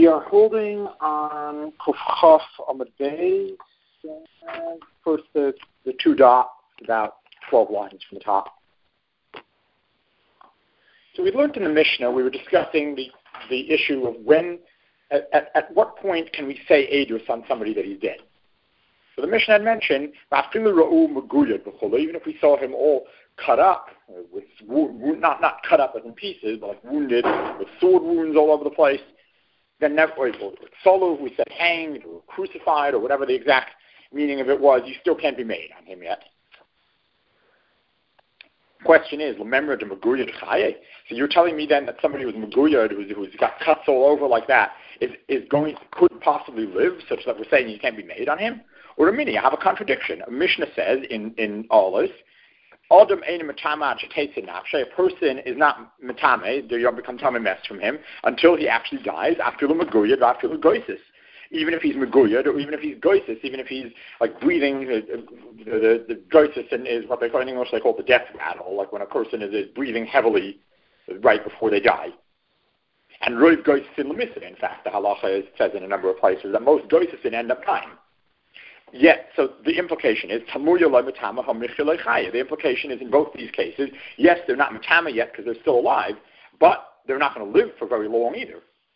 We are holding on Kufchaf Amud Beis, first the two dots, about 12 lines from the top. So we learned in the Mishnah, we were discussing the issue of when, at what point can we say Eidus on somebody that he's dead. So the Mishnah had mentioned, even if we saw him all cut up, with not cut up as in pieces, but like wounded, with sword wounds all over the place, then never, or solo, we said hanged or crucified or whatever the exact meaning of it was, you still can't be made on him yet. Question is, remember the Maguyad Chaye? So you're telling me then that somebody who's Maguyad, who's got cuts all over like that, could possibly live, such that we're saying you can't be made on him? Or a mini, I have a contradiction. A Mishnah says in Olis, Adam ein matama a person is not matame, there you become tame mess from him, until he actually dies, after the Maguyad, after the Goisis. Even if he's Maguyad, or even if he's Goisis, even if he's like breathing, the Goisis is what they call in English, they call the death rattle, like when a person is breathing heavily right before they die. And Roiv Goisis in Lemissa, in fact, the halacha says in a number of places that most Goisis end up dying. Yet, so the implication is, the implication is in both these cases, yes, they're not matama yet because they're still alive, but they're not going to live for very long either.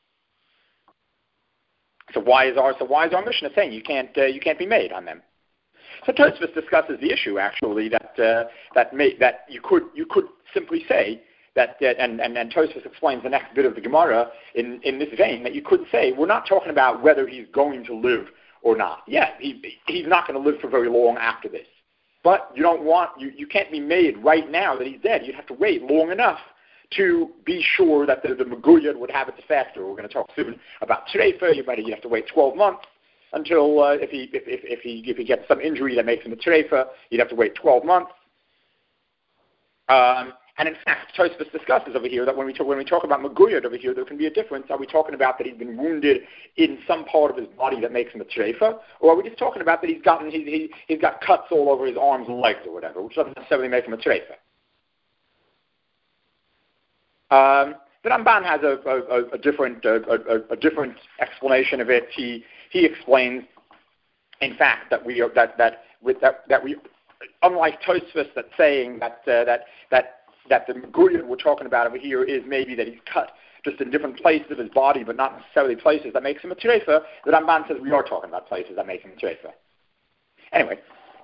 So why is our Mishnah saying you can't be made on them? So Tosfos discusses the issue actually that you could simply say that and Tosfos explains the next bit of the Gemara in this vein, that you could say we're not talking about whether he's going to live or not. Yeah, he's not going to live for very long after this. But you can't be made right now that he's dead. You'd have to wait long enough to be sure that the Maguyad would have its effect. Or we're going to talk soon about Treifa. You'd have to wait 12 months until if he gets some injury that makes him a Treifa, you'd have to wait 12 months. And in fact, Tosfos discusses over here that when we talk about Maguyad over here, there can be a difference. Are we talking about that he's been wounded in some part of his body that makes him a treifa, or are we just talking about that he's got cuts all over his arms and legs or whatever, which doesn't necessarily make him a treifa? The Ramban has a different explanation of it. He explains, in fact, that we unlike Tosfos that's saying that the Maguyad we're talking about over here is maybe that he's cut just in different places of his body, but not necessarily places that makes him a treifa. The Ramban says we are talking about places that make him a treifa. Anyway,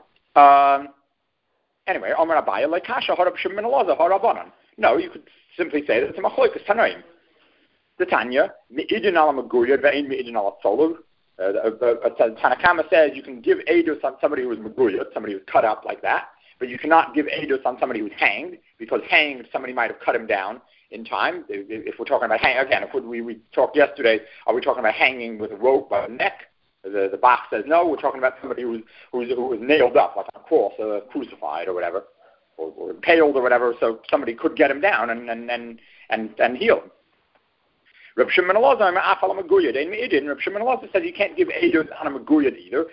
Omer Abaya Lekasha Harab Shimon Elazar Harabanan. No, you could simply say that it's a machlokas tanoim. The Tanya Meidin ala Maguyad ve'ein Meidin ala Tzolug. Tanakama says you can give edus on somebody who was Maguyad, somebody who's cut up like that, but you cannot give edus on somebody who's hanged, because hanged, somebody might have cut him down in time. If we're talking about again, if we talked yesterday, are we talking about hanging with a rope by the neck? The box says no. We're talking about somebody who was nailed up like on a cross, crucified or whatever, or impaled or whatever. So somebody could get him down and heal him. Reb Shimon Elazar Reb Shimon Elazar says you can't give edus on a Maguyad either,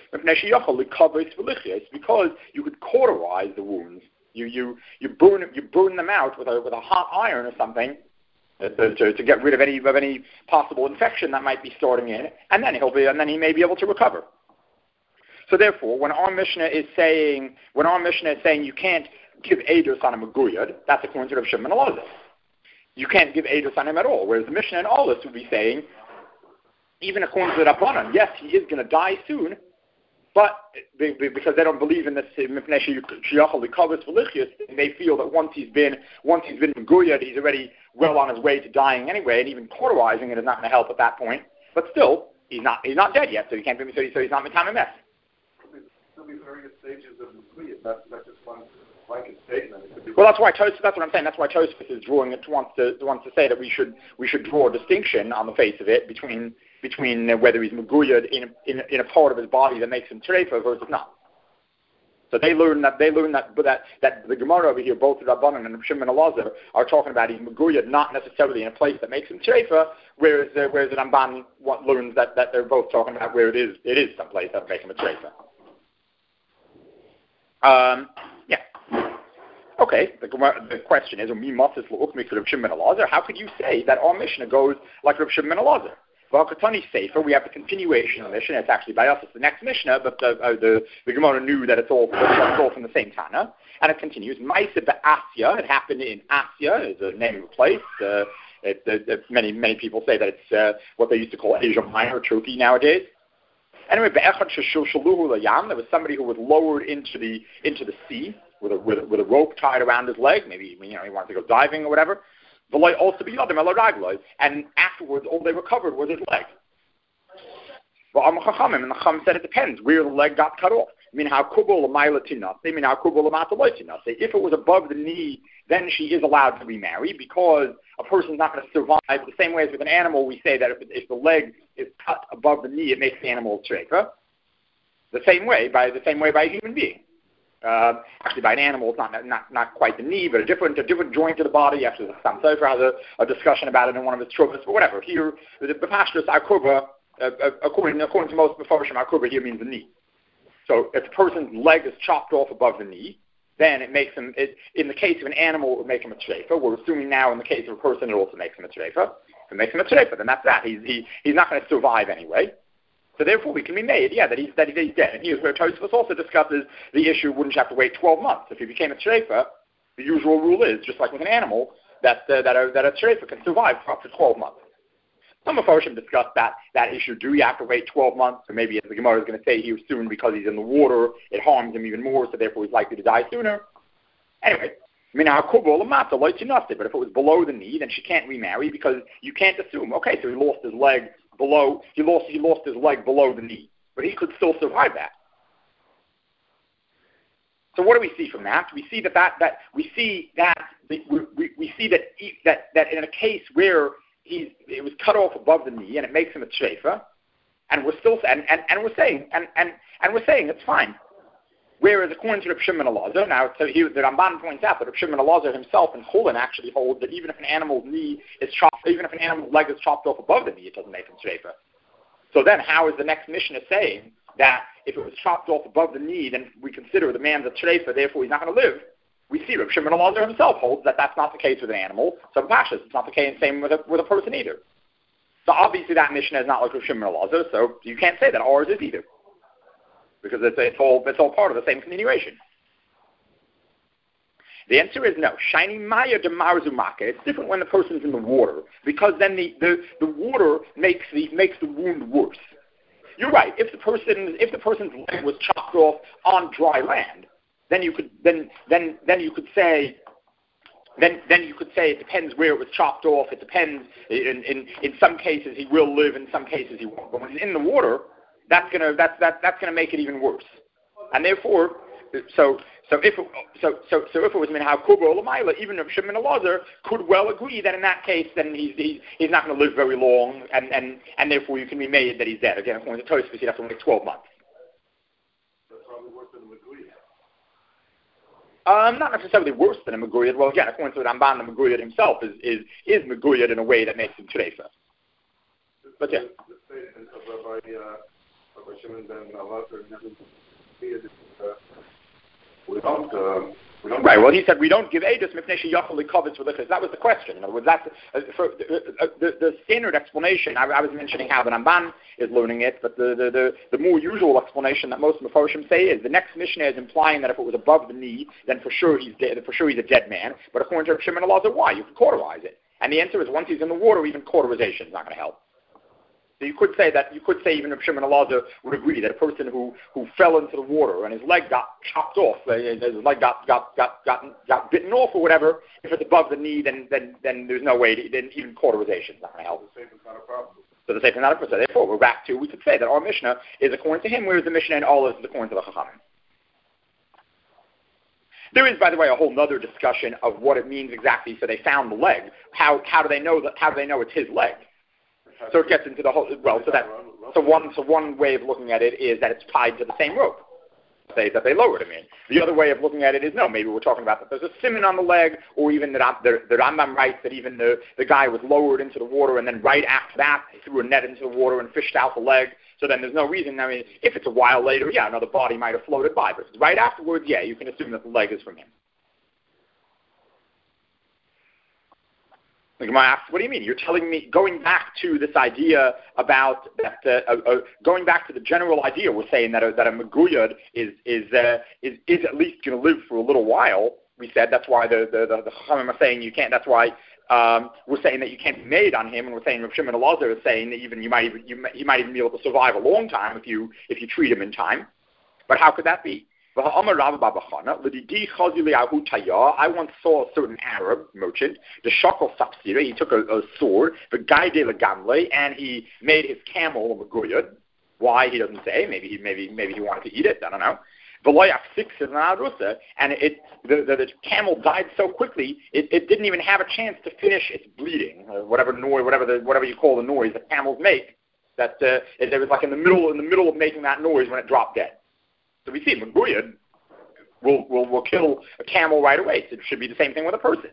because you could cauterize the wounds. You burn them out with a hot iron or something to get rid of any possible infection that might be starting in, and then he may be able to recover. So therefore, when our Mishnah is saying you can't give edus on a Maguyad, that's according to Reb Shimon Elazar. You can't give edus on him at all. Whereas the Mishnah and Olis would be saying, even according to the Rabbanan, yes, he is going to die soon, but because they don't believe in this, they feel that once he's been Maguyad, he's already well on his way to dying anyway, and even cauterizing it is not going to help at that point. But still, he's not dead yet, so he can't be so he's not Matame Mess. There'll be various stages of Maguyad, not just one blanket statement. Well, that's what I'm saying. That's why Tosfos is drawing it wants to say that we should draw a distinction on the face of it between whether he's Maguyad in a part of his body that makes him treifa versus not. So they learn that the Gemara over here, both the Rabbanan and Shimon Elazar, are talking about he's Maguyad not necessarily in a place that makes him treifa, whereas the Ramban learns that they're both talking about where it is some place that makes him a treifa. Yeah. Okay, the question is, how could you say that our Mishnah goes like Reb Shimon Elazar? V'Akatani Sefer, we have the continuation of the Mishnah. It's actually by us, it's the next Mishnah, but the Gemara knew that it's all from the same Tana. And it continues. Maisa Ba'asya, it happened in Asya, is the name of a place. Many people say that it's what they used to call Asia Minor, Turkey nowadays. Anyway, Be'echad Shaluhu Layam, there was somebody who was lowered into the sea with a rope tied around his leg. Maybe he wanted to go diving or whatever. Also be and afterwards all they recovered was his leg. And the Chacham said it depends where the leg got cut off. If it was above the knee, then she is allowed to remarry because a person's not going to survive. The same way as with an animal, we say that if the leg is cut above the knee, it makes the animal a treifa. The same way by a human being. Actually, by an animal, it's not quite the knee, but a different joint of the body. Actually, Sam Sofer has a discussion about it in one of his truvas, but whatever. Here, the Pashtus Akuba, according to most Mefarshim, Akuba here means the knee. So if the person's leg is chopped off above the knee, then it makes him, in the case of an animal, it would make him a treifa. We're assuming now in the case of a person, it also makes him a treifa. If it makes him a treifa, then that's that. He's not going to survive anyway. So therefore, we can be made, that he's dead. And here's where Tosfos also discusses the issue: wouldn't you have to wait 12 months if he became a treifa? The usual rule is, just like with an animal, that a treifa can survive for up to 12 months. Some Mefarshim discussed that issue. Do you have to wait 12 months? Or maybe, as the Gemara is going to say here soon, because he's in the water, it harms him even more, so therefore he's likely to die sooner. Anyway, but if it was below the knee, then she can't remarry because you can't assume. Okay, so he lost his leg below. He lost his leg below the knee, but he could still survive that. So what do we see from that? We see we see that in a case where it was cut off above the knee and it makes him a treifa, and we're still we're saying it's fine. Whereas according to Reb Shimon Elazar, now so the Ramban points out that Reb Shimon Elazar himself in Chulin actually holds that even if an animal's leg is chopped off above the knee, it doesn't make him treifa. So then, how is the next Mishnah saying that if it was chopped off above the knee, then we consider the man's a treifa, therefore he's not going to live? We see Reb Shimon Elazar himself holds that that's not the case with an animal. So Pashas, it's not the case same with a person either. So obviously that Mishnah is not like Reb Shimon Elazar, so you can't say that ours is either, because it's all part of the same continuation. The answer is no. Shiny Maya de Marzumaka. It's different when the person's in the water, because then the water makes the wound worse. You're right. If the person's leg was chopped off on dry land, then you could say it depends where it was chopped off. It depends. In some cases he will live, in some cases he won't. But when he's in the water, that's gonna make it even worse. And therefore, so if it was minhag kuba or lamaila, even if Shimon Elazar could well agree that in that case, then he's not going to live very long, and therefore you can be made that he's dead. Again, according to Tosfos, he'd have to wait 12 months. That's probably worse than a Meguyed. Not necessarily worse than a Meguyed. Well, again, according to the Ramban, the Meguyed himself is Meguyed in a way that makes him treifa. But yeah. The statement of Rabbi Shimon ben Elazar we don't. Right. Well, he said we don't give edus mipnei sheyachol likavetz v'lichas. That was the question. In other words, that's the standard explanation. I was mentioning how the Ramban is learning it, but the more usual explanation that most Mefarshim say is the next Mishnah is implying that if it was above the knee, then for sure he's dead. For sure he's a dead man. But according to Shimon Elazar, why? You can cauterize it, and the answer is once he's in the water, even cauterization is not going to help. So you could say even if Shimon Elazar would agree that a person who fell into the water and his leg got chopped off, his leg got bitten off or whatever, if it's above the knee, then there's no way, then even cauterization is not going to help. The safe is not a problem. So the safe is not a problem. So therefore, we're back to, we could say that our Mishnah is according to him, whereas the Mishnah in Olives is according to the Chachamim. There is, by the way, a whole other discussion of what it means exactly. So they found the leg. How do they know it's his leg? So it gets into the whole. Well, so one way of looking at it is that it's tied to the same rope. That they lowered him in. The other way of looking at it is no. Maybe we're talking about that there's a simon on the leg, or even the Rambam writes that even the guy was lowered into the water, and then right after that he threw a net into the water and fished out the leg. So then there's no reason. I mean, if it's a while later, yeah, another body might have floated by, but right afterwards, yeah, you can assume that the leg is from him. The Gemara asks, what do you mean? You're telling me, going back to this idea about that, going back to the general idea, we're saying that a Meguyad is at least going to live for a little while. We said that's why the Chachamim are saying you can't. That's why we're saying that you can't be made on him, and we're saying Rav Shimon Elazar is saying that even he might even be able to survive a long time if you treat him in time. But how could that be? I once saw a certain Arab merchant, the Shakal Sapsira. He took a sword, the Gai de la Gamle, and he made his camel a Meguyad. Why, he doesn't say. Maybe he wanted to eat it. I don't know. And the camel died so quickly, it didn't even have a chance to finish its bleeding, whatever you call the noise that camels make. That it was like in the middle of making that noise when it dropped dead. So we see Meguyad will kill a camel right away. So it should be the same thing with a person.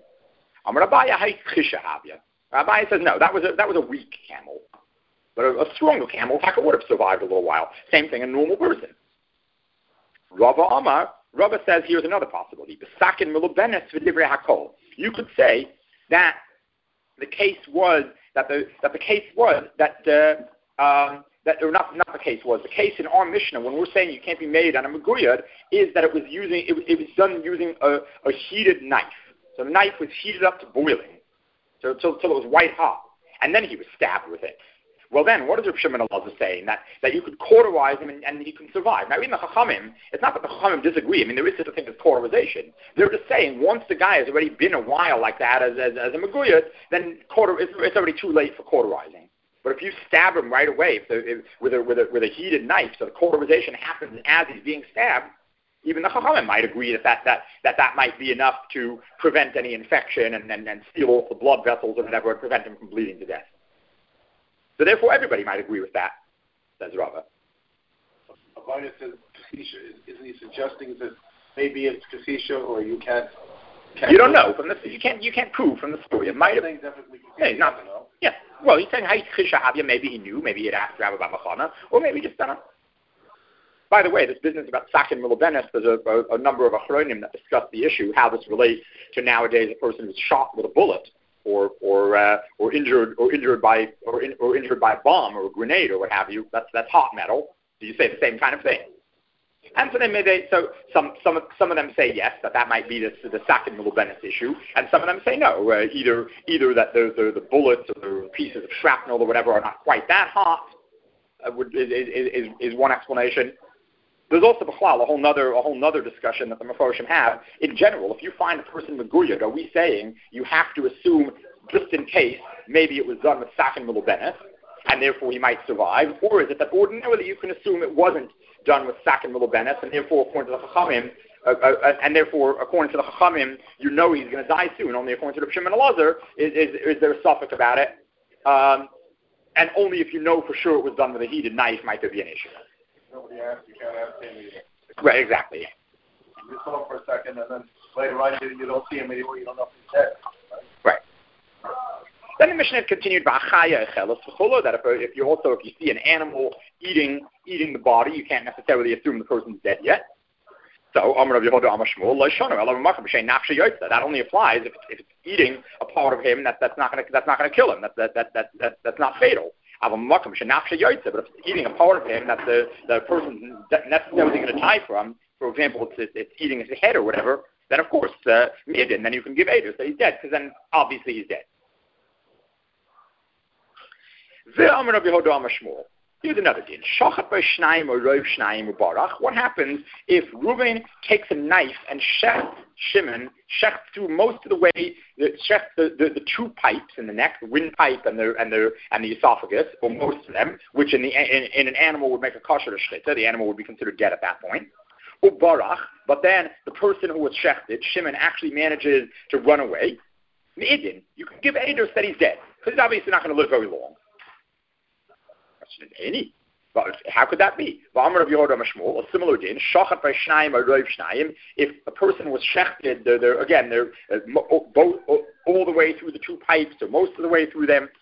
Abaye says no, that was a weak camel, but a stronger camel would have survived a little while. Same thing, a normal person. Rava says here's another possibility. You could say that the case was that the case in our Mishnah, when we're saying you can't be made on a Meguyad, is that it was done using a heated knife. So the knife was heated up to boiling, till it was white hot, and then he was stabbed with it. Well then, what is Rav Shimon Elazar saying? That you could cauterize him and he can survive. Now in the Chachamim, it's not that the Chachamim disagree. I mean, there is such a thing as cauterization. They're just saying once the guy has already been a while like that as a Meguyad, then it's already too late for cauterizing. But if you stab him right away with a heated knife, so the cauterization happens as he's being stabbed, even the Chachamim might agree that might be enough to prevent any infection and seal off the blood vessels or whatever and prevent him from bleeding to death. So therefore, everybody might agree with that, says Rava. Abaye says Kasisha. Isn't he suggesting that maybe it's Kasisha or you can't? You don't know from this. You can't prove from the story. It might have. Yeah. Well, he's saying maybe he knew, maybe he had asked Rabbi Bamachana, or maybe he just don't know. By the way, this business about Sakin Milobenes, there's a number of Achronim that discuss the issue, how this relates to nowadays a person who's shot with a bullet, or injured by a bomb or a grenade or what have you. That's hot metal. So you say the same kind of thing. And so some of them say yes, that might be the Sakin Milobenes issue, and some of them say no. Either that the bullets or the pieces of shrapnel or whatever are not quite that hot. Is one explanation. There's also a whole nother discussion that the Mefarshim have. In general, if you find a person Meguyad, are we saying you have to assume, just in case, maybe it was done with Sakin Milobenes, and therefore he might survive, or is it that ordinarily you can assume it wasn't done with Sakin Milobenes, and therefore according to the Chachamim, you know he's going to die soon. Only according to the Shimon Elazar is there a suffix about it, and only if you know for sure it was done with a heated knife might there be an issue. Nobody asked, you can't ask him either. Right, exactly. You saw him for a second, and then later on you don't see him anymore, you don't know if he's dead. Right. Then the Mishnah continued that if you see an animal eating the body, you can't necessarily assume the person's dead yet. So that only applies if it's eating a part of him that's not going to kill him. That's not fatal. But if it's eating a part of him that the person necessarily going to die from, for example, it's eating his head or whatever, then of course, then you can give Eidos that he's dead, because then obviously he's dead. Here's another din. What happens if Reuben takes a knife and shechts Shimon, shechts through most of the way, shechts the two pipes in the neck, the windpipe and the esophagus, or most of them, which in an animal would make a kosher shchita. The animal would be considered dead at that point. But then the person who was shechted, Shimon, actually manages to run away. Me'idin, you can give Eidos that he's dead, because he's obviously not going to live very long. But how could that be? A similar din, if a person was shechted, they're both all the way through the two pipes, or most of the way through them,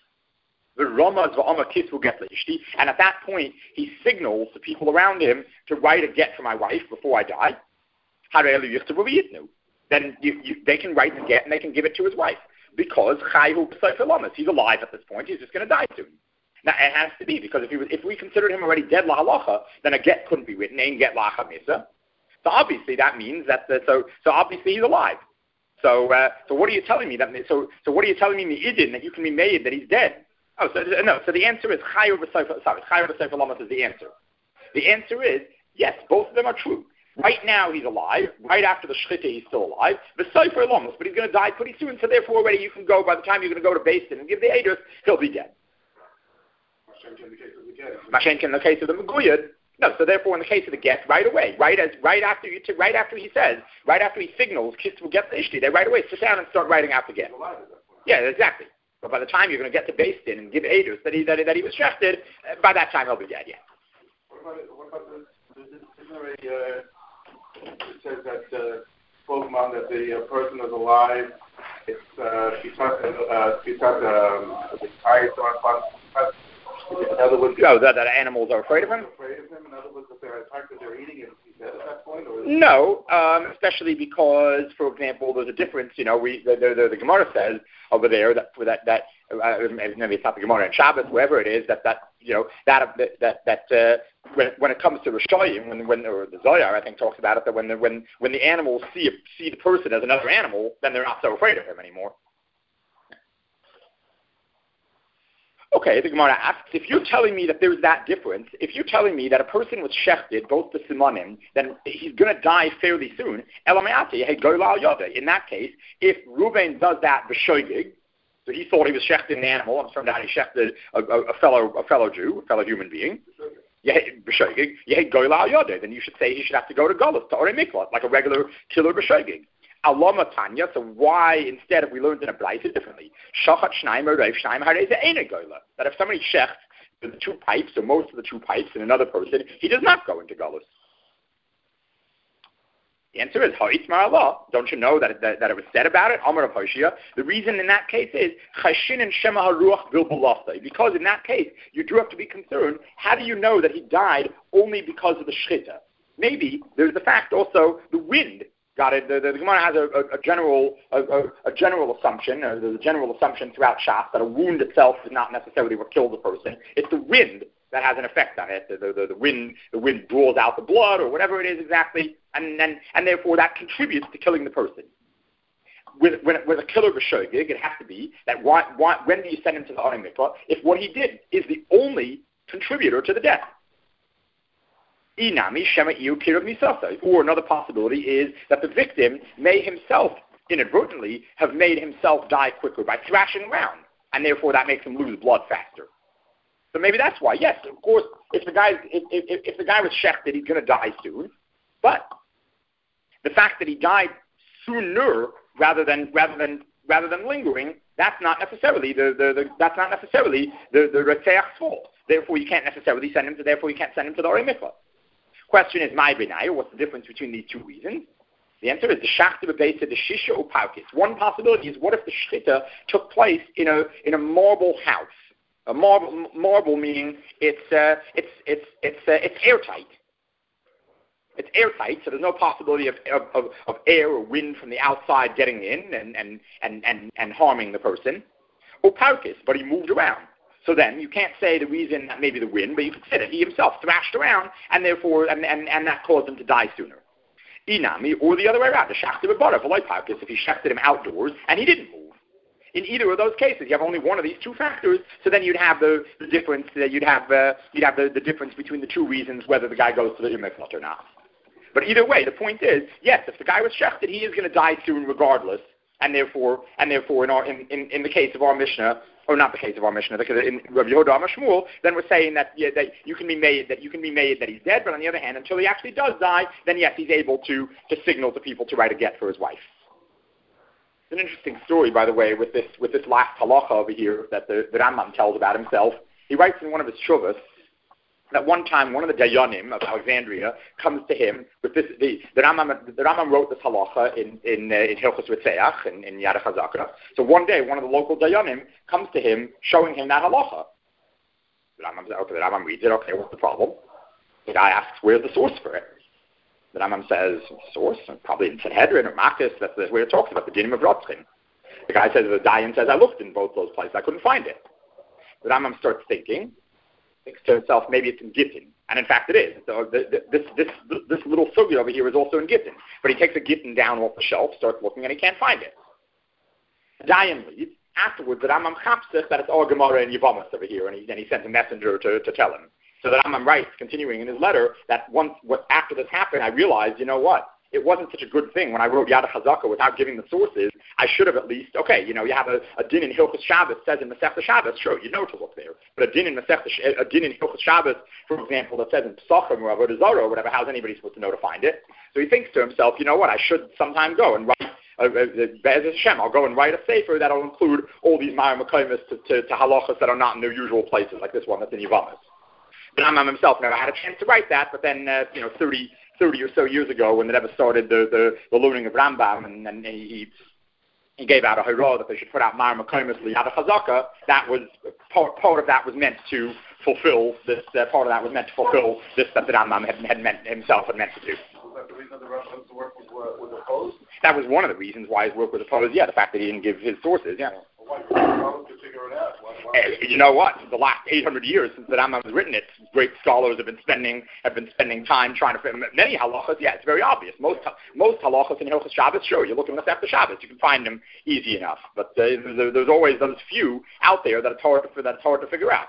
and at that point he signals to people around him to write a get for my wife before I die. Then they can write the get and they can give it to his wife. Because Chayhu B'Sefer Lamas, he's alive at this point, he's just going to die soon. Now, it has to be, because if we considered him already dead la halacha, then a get couldn't be written, ain't get la chamisa. So obviously that means that, so obviously he's alive. So what are you telling me? So what are you telling me in the Idin that you can be made that he's dead? Oh, no. So the answer is Chayhu B'Sefer Lamas is the answer. The answer is, yes, both of them are true. Right now he's alive. Right after the Shchita he's still alive. B'Sefer Lamas, but he's going to die pretty soon. So therefore already you can go, by the time you're going to go to Beis Din and give the Eidos, he'll be dead. Mashenk in the case of the Meguyad. No, so therefore in the case of the get, right away, right after he signals, kids will get the Ishti, they right away sit down and start writing out the get. Yeah, exactly. But by the time you're going to get to Beis Din and give Eidos that he was shechted, by that time he'll be dead, yeah. What about it says that Pokemon, that the person is alive, it's in other words, that animals are afraid of him? In other words, if they're attacked, that they're eating him, he's dead at that point? Or no, especially because, for example, there's a difference. The Gemara says over there that maybe it's not the Gemara in Shabbos, wherever it is, when it comes to Rishayim, or the Zohar, I think talks about it, that when the animals see the person as another animal, then they're not so afraid of him anymore. Okay, the Gemara asks, if you're telling me that there's that difference, if you're telling me that a person was shechted, both the simanim, then he's going to die fairly soon, in that case, if Reuben does that b'shoigig, so he thought he was shechted an animal, and turned out he shechted a fellow Jew, a fellow human being, then you should say he should have to go to Golus, to Orei Miklat, like a regular killer b'shoigig. Alama Tanya, so why instead if we learned in a Braisa differently? Shachat Shnaim or Reiv Shnaim Hareze Eina Gola. That if somebody shechts the two pipes, or most of the two pipes in another person, he does not go into Golus. The answer is Ha'itz Ma'Allah. Don't you know that it was said about it? Amar Hoshia. The reason in that case is Chashin and Shema HaRuach Bilbalasta. Because in that case, you do have to be concerned. How do you know that he died only because of the Shchita? Maybe there's the fact also the wind. Got it. The Gemara has a general assumption. There's a general assumption throughout Shas that a wound itself is not necessarily what killed the person. It's the wind that has an effect on it. The wind draws out the blood or whatever it is exactly, and therefore that contributes to killing the person. With a killer b'shoigig, it has to be that when do you send him to the Orei Miklat if what he did is the only contributor to the death? Or another possibility is that the victim may himself inadvertently have made himself die quicker by thrashing around, and therefore that makes him lose blood faster. So maybe that's why. Yes, of course, if the guy was shechted, he's going to die soon. But the fact that he died sooner rather than lingering, that's not necessarily the Retzeach's fault. Therefore, you can't necessarily send him to. Therefore, you can't send him to the Orei Miklat. Question is, my benai, what's the difference between these two reasons? The answer is the shachta b'beisa, the shisha or paukis. One possibility is, what if the shchita took place in a marble house? A marble meaning it's airtight. It's airtight, so there's no possibility of air or wind from the outside getting in and harming the person. Or paukis, but he moved around. So then you can't say the reason that maybe the wind, but you could say that he himself thrashed around and therefore and that caused him to die sooner. Inami, or the other way around, the shachta b'barav, if he shechted him outdoors and he didn't move. In either of those cases, you have only one of these two factors, so then you'd have the difference. You'd have the difference between the two reasons whether the guy goes to the Miklat or not. But either way, the point is, yes, if the guy was shechted, he is going to die soon regardless, and therefore in the case of our Mishnah. Or not the case of our Mishnah, because in Rabbi Yehuda Amar Shmuel, then we're saying that you can be made that he's dead, but on the other hand, until he actually does die, then yes, he's able to signal to people to write a get for his wife. It's an interesting story, by the way, with this last halacha over here that the Rambam tells about himself. He writes in one of his shuvas that one time one of the Dayanim of Alexandria comes to him with this. The Rambam wrote this halacha in Hilchos Ritzeach in Yad HaChazaka. So one day one of the local Dayanim comes to him showing him that halacha. The Rambam reads it. Okay, what's the problem? The guy asks, where's the source for it? The Rambam says, source? Probably in Sanhedrin or Makis. That's where it talks about the dinim of Rotzkin. The guy says, the Dayan says, I looked in both those places. I couldn't find it. The Rambam starts thinks to himself, maybe it's in Gittin. And in fact it is. So this little sugya over here is also in Gittin. But he takes a Gittin down off the shelf, starts looking, and he can't find it. The Dayan leaves. Afterwards, the Rambam chapsich that it's all Gemara and Yevamos over here, and he sends a messenger to tell him. So the Rambam writes, continuing in his letter, that after this happened, I realized, you know what? It wasn't such a good thing when I wrote Yad HaChazaka without giving the sources. I should have at least, you have a din in Hilchos Shabbos says in Masechta Shabbos, sure, you know to look there. But a din in Hilchos Shabbos, for example, that says in Pesachim or Avodah Zarah or whatever, how's anybody supposed to know to find it? So he thinks to himself, you know what? I should sometime go and write. Be'ez Hashem, I'll go and write a sefer that'll include all these Ma'ar Mekaymis to halachas that are not in their usual places, like this one that's in Yevamos. The Rambam himself never had a chance to write that, but then 30 or so years ago, when they ever started the learning of Rambam, and he gave out a hurrah that they should put out Ma'ar Mekaymis Yad HaChazaka, that was part of that was meant to fulfill this. Part of that was meant to fulfill this that the Rambam had meant to do. Was that the reason the Rambam's work was opposed? That was one of the reasons why his work was opposed. Yeah, the fact that he didn't give his sources. Yeah. Why to figure it out? You know what? The last 800 years since the Rambam has written it, great scholars have been spending time trying to fit many halachas. Yeah, it's very obvious. Most halachas in Hilchos Shabbos, sure, you look in the Masechta Shabbos, you can find them easy enough. But there's always those few out there that it's hard to figure out.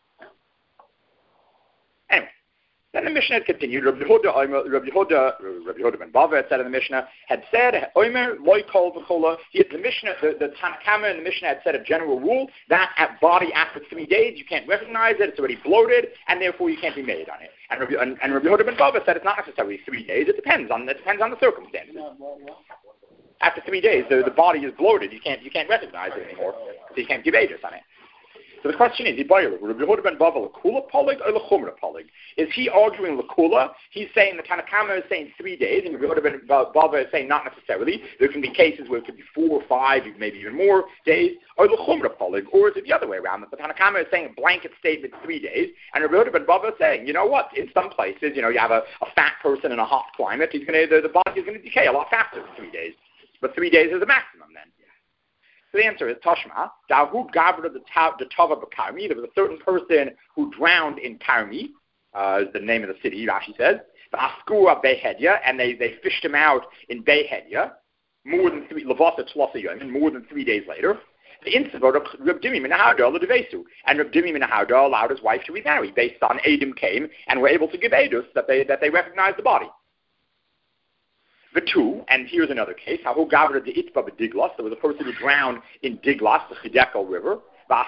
Anyway. Then the Mishnah had continued. Rabbi Yehuda ben Bava had said in the Mishnah, had said, Omer loy kol v'chola. The Mishnah, the Tanna Kama in the Mishnah had said a general rule that at body after 3 days you can't recognize it, it's already bloated, and therefore you can't be made on it. And Rabbi Yehuda ben Bava said it's not necessarily 3 days. It depends on the circumstances. After 3 days, the body is bloated. You can't recognize it anymore, so you can't give ages on it. So the question is, Rabbi Yehuda ben Bava l'kula polig or l'chumra polig? Is he arguing l'kula? He's saying the Tanna Kama is saying 3 days, and Rabbi Yehuda ben Bava is saying not necessarily. There can be cases where it could be 4 or 5, maybe even more days, or l'chumra polig, or is it the other way around? That the Tanna Kama is saying a blanket statement 3 days, and Rabbi Yehuda ben Bava is saying, you know what? In some places, you have a fat person in a hot climate, the body is going to decay a lot faster than 3 days. But 3 days is the maximum then. So the answer is Tashma. Dahu Gabra the Tava B'Karmi. There was a certain person who drowned in Karmi, is the name of the city, Rashi says. B'Askua Behedia, and they fished him out in Behedia, more than 3 days later. The incident of Reb Dimi min Hauda l'Devesu, and Reb Dimi min Hauda allowed his wife to remarry based on Edom came and were able to give edus that they recognized the body. The two, and here's another case, there was a person who drowned in Diglas, the Chideko River,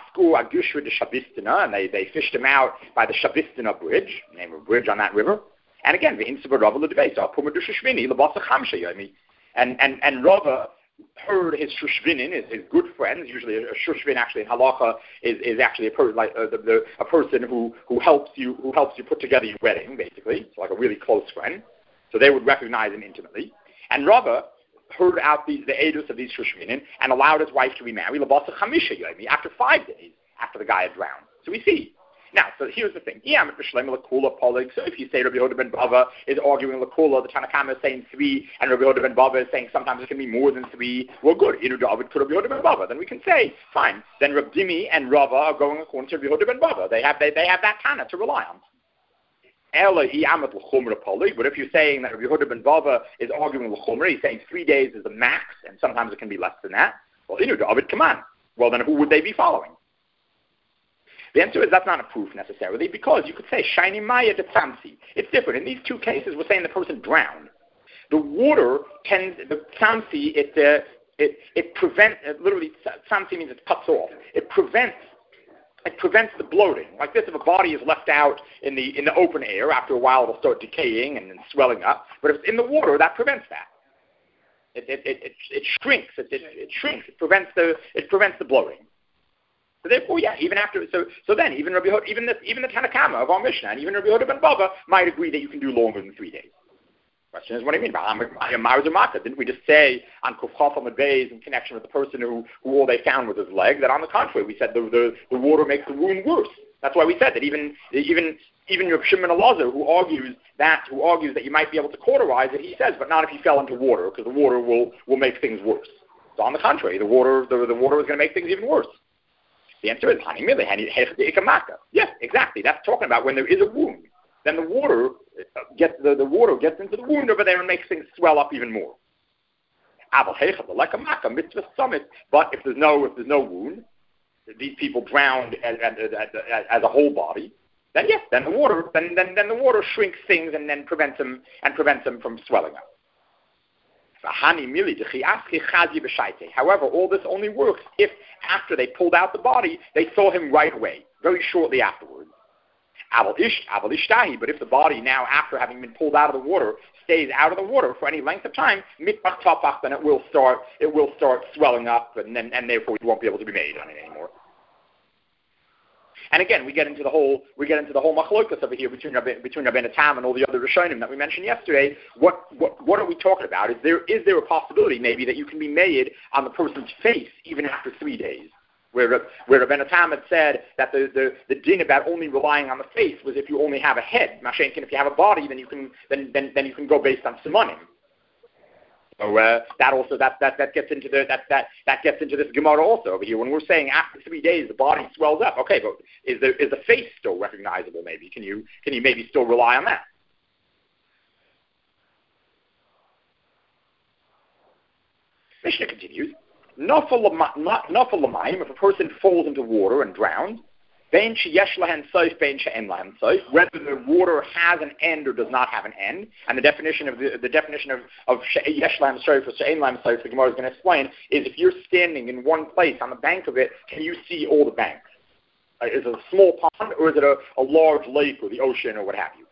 and they fished him out by the Shabistina Bridge, name of a bridge on that river. And again, and Rava heard his shushvinin, his good friends. Usually a shushvin actually in halacha is actually a person who helps you put together your wedding, basically. It's like a really close friend. So they would recognize him intimately. And Rava heard out the edus of these shushvinin and allowed his wife to remarry after 5 days after the guy had drowned. So we see. Now, so here's the thing. So if you say Rabbi Yehuda ben Bava is arguing Lakula, the Tanna Kama is saying 3, and Rabbi Yehuda ben Bava is saying sometimes it can be more than 3, well, good. Inu David to Rabbi Yehuda ben Bava. Then we can say, fine. Then Rabbi Dimi and Rava are going according to Rabbi Yehuda ben Bava. They have that Tanna to rely on. But if you're saying that Rabbi Yehuda ben Bava is arguing l'chumra, he's saying 3 days is the max, and sometimes it can be less than that. Well, Inu David, come on. Well, then who would they be following? The answer is that's not a proof necessarily, because you could say shiny maya de tzamsi. It's different. In these two cases, we're saying the person drowned. The water the tzamsi, it prevents. Literally, tzamsi means it cuts off. It prevents the bloating. Like this, if a body is left out in the open air, after a while it'll start decaying and swelling up. But if it's in the water, that prevents that. It shrinks. It shrinks. It prevents the bloating. So therefore, yeah, even after so then even Rabbi Yehuda, even the Tanna Kama of our Mishnah, and even Rabbi Yehuda ben Bava might agree that you can do longer than 3 days. Question is, what do you mean by Marzumata? Didn't we just say on Kufchaf Amad in connection with the person who all they found was his leg, that on the contrary, we said the water makes the wound worse. That's why we said that even Reb Shimon Elazar, who argues that you might be able to cauterize it, he says, but not if you fell into water, because the water will make things worse. So on the contrary, the water was going to make things even worse. The answer is yes, exactly. That's talking about when there is a wound. Then the water gets into the wound over there and makes things swell up even more. But if there's no wound, these people drowned as a whole body, then yes, then the water shrinks things and then prevents them from swelling up. However, all this only works if after they pulled out the body, they saw him right away, very shortly afterwards. But if the body now, after having been pulled out of the water, stays out of the water for any length of time, then it will start swelling up, and therefore you won't be able to be made on it anymore. And again, we get into the whole machlokas over here between Rabbeinu Tam and all the other Rishonim that we mentioned yesterday. What are we talking about? Is there a possibility maybe that you can be made on the person's face even after 3 days? Where Rabbeinu Tam had said that the din about only relying on the face was if you only have a head. Mashenkin, if you have a body, then you can go based on simanim. So that gets into this Gemara also over here. When we're saying after 3 days the body swells up, okay, but is the face still recognizable? Maybe can you maybe still rely on that? Mishnah continues. If a person falls into water and drowns, whether the water has an end or does not have an end, and the definition of yesh lahem soif or she'ein lahem soif, the Gemara is going to explain, is if you're standing in one place on the bank of it, can you see all the banks? Is it a small pond or is it a large lake or the ocean or what have you?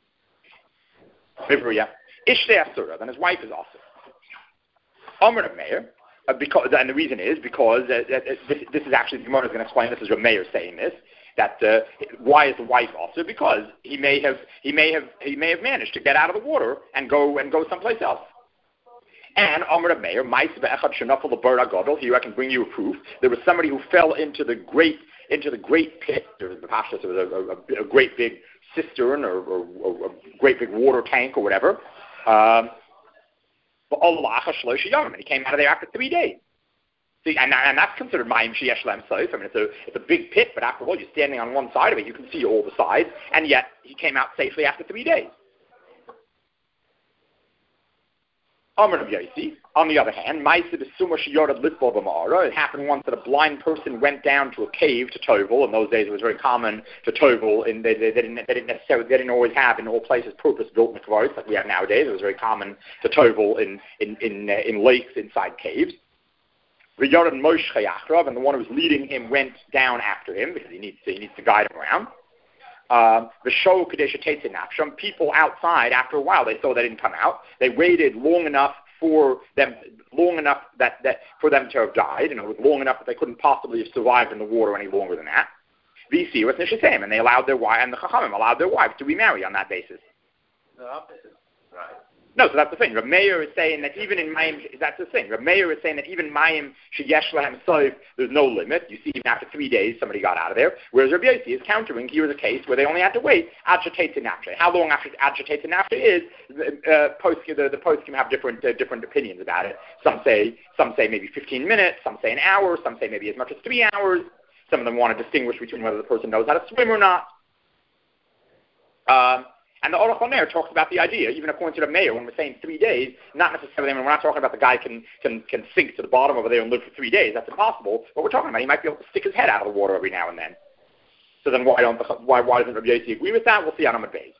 Ishtei asura, then his wife is also. Amar Meir. And the reason is because this is actually the Gemara is going to explain. This is Rav Meir saying this. That why is the wife also? Because he may have managed to get out of the water and go someplace else. And Amar Rav Meir, Ma'aseh be'echad shenafel lebar hagadol. Here I can bring you a proof. There was somebody who fell into the great pit. There was a great big cistern or a great big water tank or whatever. And he came out of there after 3 days. See, and that's considered mayim sheyesh lahem soif. I mean, it's a big pit, but after all, you're standing on one side of it. You can see all the sides, and yet he came out safely after 3 days. On the other hand, it happened once that a blind person went down to a cave to tovel. In those days, it was very common to tovel, and they didn't always have in all places purpose-built mikvaros like we have nowadays. It was very common to tovel in lakes inside caves. And the one who was leading him went down after him because he needs to guide him around. Some people outside, after a while, they saw they didn't come out. They waited long enough for them to have died, and it was long enough that they couldn't possibly have survived in the water any longer than that. VC with Nishasim, and they allowed their wife, and the Chachamim allowed their wives to remarry on that basis. The opposite, right? No, so that's the thing. Rav Meir is saying that even in Mayim, that's the thing. Rav Meir is saying that even Mayim sheyesh lahem soif, there's no limit. You see, even after 3 days, somebody got out of there. Whereas Rav Yossi is countering. Here is a case where they only had to wait ad shetetze nafshe. How long after ad shetetze nafshe is? The posts can have different opinions about it. Some say maybe 15 minutes. Some say an hour. Some say maybe as much as 3 hours. Some of them want to distinguish between whether the person knows how to swim or not. And the Aruch LaNer talks about the idea, even according to the Meir, when we're saying 3 days, not necessarily, I mean, we're not talking about the guy can sink to the bottom over there and live for 3 days. That's impossible. But we're talking about he might be able to stick his head out of the water every now and then. So then why doesn't Rabbi Yossi agree with that? We'll see on Amud Beis.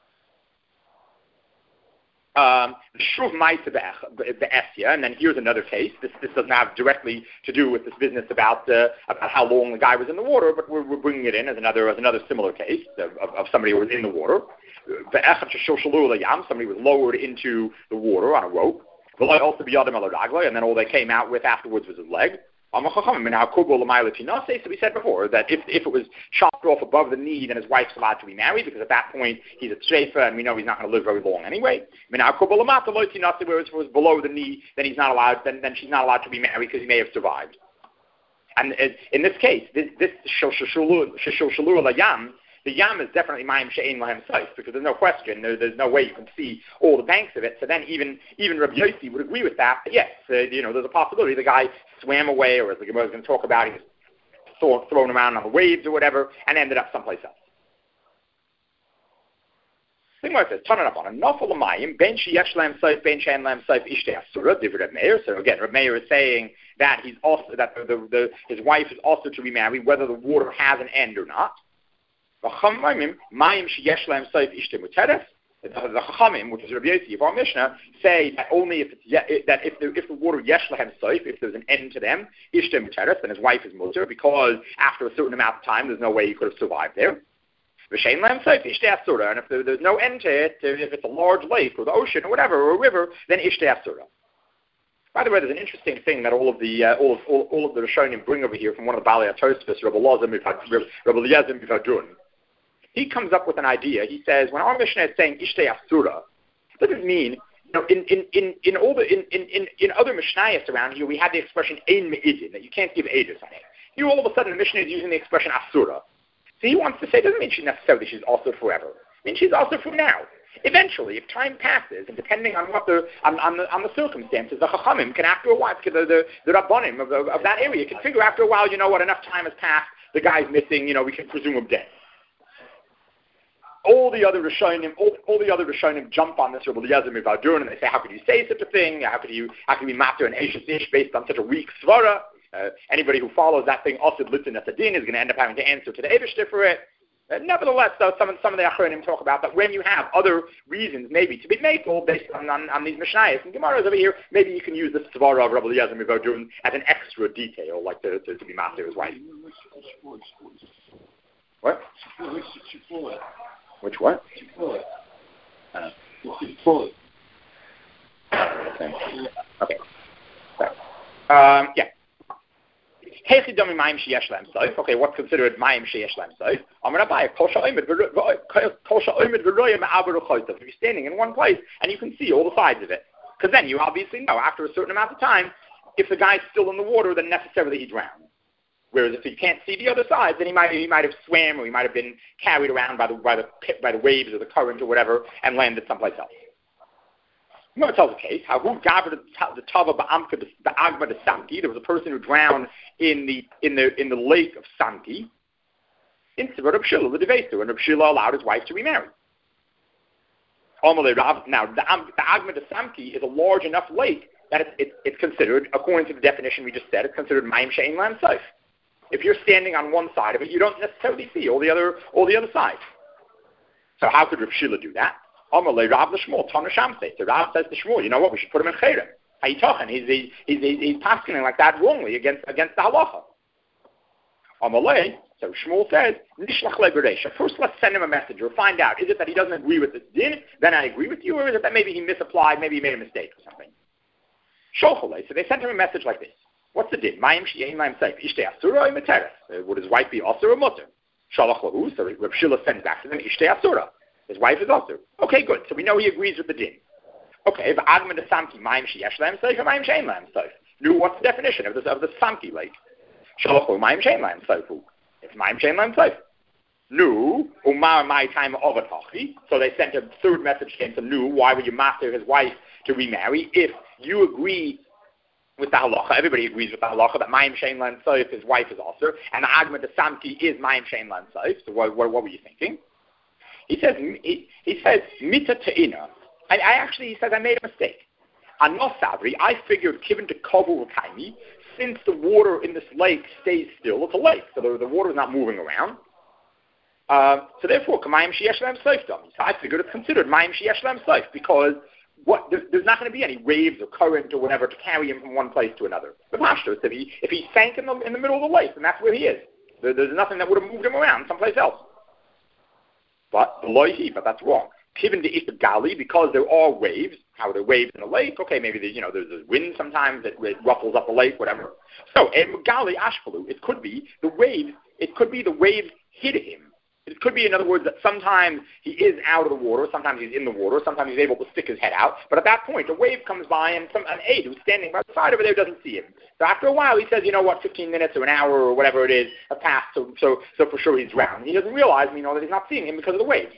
Shuv Ma'aseh be'esya, and then here's another case. This doesn't have directly to do with this business about how long the guy was in the water, but we're bringing it in as another similar case of somebody who was in the water. Somebody was lowered into the water on a rope. And then all they came out with afterwards was his leg. So we said before that if it was chopped off above the knee, then his wife's allowed to be married, because at that point he's a treifa, and we know he's not going to live very long anyway. Whereas if it was below the knee, then he's not allowed. Then she's not allowed to be married because he may have survived. And in this case, this sheshulur layam, the yam is definitely mayim she'ein lahem soif, because there's no question, there's no way you can see all the banks of it. So then even Rabbi Yossi would agree with that. But yes, there's a possibility the guy swam away, or as the Gemara is going to talk about, he was thrown around on the waves or whatever, and ended up someplace else. The Gemara says, turn it up on a nafal amayim ben sheyesh lahem soif ben she'ein lahem soif ishtei asura divrei Reb Meir. So again, Reb Meir is saying that he's also his wife is also to remarry whether the water has an end or not. The Chachamim, which is Rabbi Yossi of our Mishnah, say that only if the water yesh lahem soif, if there's an end to them, ishte muteres, then his wife is muter, because after a certain amount of time, there's no way he could have survived there. V'shein lahem soif ishte asura, and if there's no end to it, if it's a large lake or the ocean or whatever or a river, then ishte asura. By the way, there's an interesting thing that all of the Rishonim bring over here from one of the Balei HaTosfos, Rabbi Eliezer Mivadrun. He comes up with an idea. He says, when our Mishnah is saying Ishtei Asura, it doesn't mean, in other Mishnayos around here, we have the expression Ein Me'idin, that you can't give Eidus on it. Here, all of a sudden, the Mishnah is using the expression Asura. So he wants to say, it doesn't mean necessarily she's also forever. It means she's also for now. Eventually, if time passes, and depending on what the circumstances, the Chachamim can, after a while, the Rabbonim of that area can figure after a while, enough time has passed, the guy's missing, we can presume him dead. All the other Rishonim jump on this Rabbi Eliezer Mivadrun, and they say, how could you say such a thing? How could you be matter an Eishes Ish based on such a weak svara? Anybody who follows that thing, Osid Litzin Esadin, is going to end up having to answer to the Eibishter for it. Nevertheless, though, some of the Achronim talk about that when you have other reasons maybe to be makel based on these Mishnayos and Gemaras over here, maybe you can use the svara of Rabbi Eliezer Mivadrun as an extra detail, like to be master his wife. What? Which what? Okay. Yeah. Okay, what's considered mayim sheyesh lahem soif? I'm going to buy a kol sha'omed v'roya me'aber u'choytav. If you're standing in one place and you can see all the sides of it, because then you obviously know after a certain amount of time, if the guy's still in the water, then necessarily he drowned. Whereas if you can't see the other side, then he might have swam, or he might have been carried around by the waves or the current or whatever and landed someplace else. No, it tells the case. How who gathered the tava ba'amka the agma de Samki? There was a person who drowned in the lake of Samki. In Reb Shila the Devesu, and Reb Shila allowed his wife to remarry. Now the agma de Samki is a large enough lake that it's considered, according to the definition we just said, it's considered mayim she'ein lahem soif. If you're standing on one side of it, you don't necessarily see all the other sides. So how could Reb Shila do that? Amalei Rav l'Shmuel Tana Shamsei. So Rav says to Shmuel, you know what? We should put him in Chayrim. Hayitochen. He's paskening like that wrongly against the halacha. Amalei. So Shmuel says, Nishlach le'bereisha. First, let's send him a message or find out. Is it that he doesn't agree with this din? Then I agree with you, or is it that maybe he misapplied? Maybe he made a mistake or something? Sholchalei. So they sent him a message like this. What's the din? Mayim she'ein lahem soif. Ishtei asura or meteres? Would his wife be asur or muter? Shalach lahu. So Reb Shila sends back to them, Ishtei asura. His wife is asur. Okay, good. So we know he agrees with the din. Okay, but agma de Samki, mayim sheyesh lahem soif or mayim she'ein lahem soif? Nu, what's the definition of the Samki lake? Shalach lahu mayim she'ein lahem soif. It's mayim she'ein lahem soif. Nu, umar my time ovatachi. So they sent a third message to him. So nu, why would you master his wife to remarry if you agree with the halacha? Everybody agrees with the halacha that mayim she'ein lahem soif, his wife is asur, and the agma de Samki is mayim she'ein lahem soif. So what were you thinking? He says mita te'ina. He says I made a mistake. Anos sabri, I figured given to kovu v'kaimi, since the water in this lake stays still, it's a lake, so the water is not moving around. So therefore, mayim sheyesh lahem soif dami. So I figured it's considered mayim sheyesh lahem soif because there's not going to be any waves or current or whatever to carry him from one place to another. But Pashtos, if he sank in the middle of the lake, then that's where he is. There's nothing that would have moved him around someplace else. But that's wrong. Given the Gali, because there are waves. How are there waves in a lake? Okay, maybe there's wind sometimes that ruffles up the lake, whatever. So Gali Ashpalu, it could be the wave hit him. It could be, in other words, that sometimes he is out of the water, sometimes he's in the water, sometimes he's able to stick his head out. But at that point, a wave comes by and an aide who's standing by the side over there doesn't see him. So after a while, he says, you know what, 15 minutes or an hour or whatever it is have passed, so for sure he's drowned. He doesn't realize, that he's not seeing him because of the wave.